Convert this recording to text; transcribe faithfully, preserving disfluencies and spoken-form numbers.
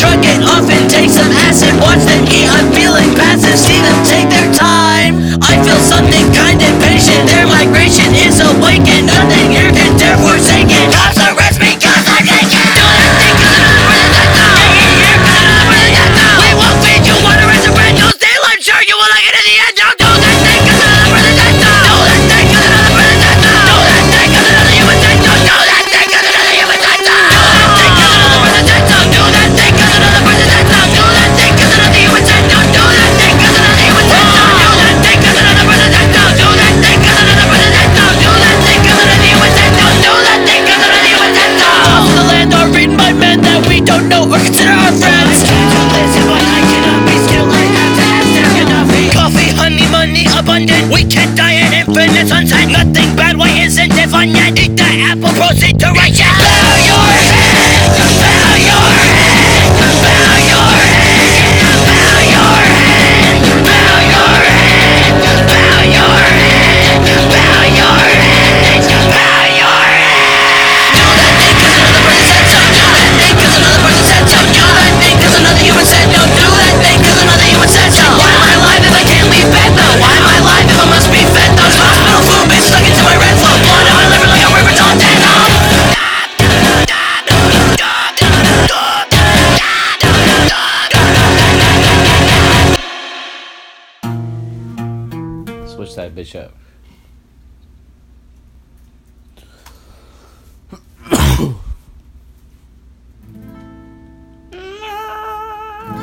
truck it off and take some acid. Watch them eat, I'm feeling passive. See them take their time. I feel something kind of patient. Their migration is awakened. Nothing here can dare forsake it. Cops arrest me cause I'm naked. Do that thing cause another one is dead now. We won't feed you water as a friend. You'll steal, I'm sure you will like it in the end. Don't do that thing cause another one is dead now. Do that thing cause another one is dead now. Do that thing cause another human dead. Don't do that thing cause another human dead now. Do that thing cause another one is dead now. Do that thing cause another human dead. Don't do that thing cause another human dead now. Do that thing cause another one is dead now. Do that thing cause another one is dead now. Do that thing cause another human dead. Don't do that thing cause another human dead now. Laws of the land are written by men that we don't know or consider our friends. Listen, but I cannot be still. I have to ask there cannot be coffee, honey, money, abundant. We can't die in infinite sunshine. Nothing bad, why isn't it fun yet? Eat the apple, proceed to righteous. Bow your head, bow your head, bow your head, bow your head, bow your head, bow your head, bow your head, bow your head. Do that thing cause another person said so. Do that thing cause another person said so. Do that thing cause another human said no. Do that thing cause another human said so. Why am I alive if I can't leave bed though? Why am I alive if I must be fed? Those hospital food been stuck into my red flow. Blood am I living like a river till I'm dead? Switch that bitch up.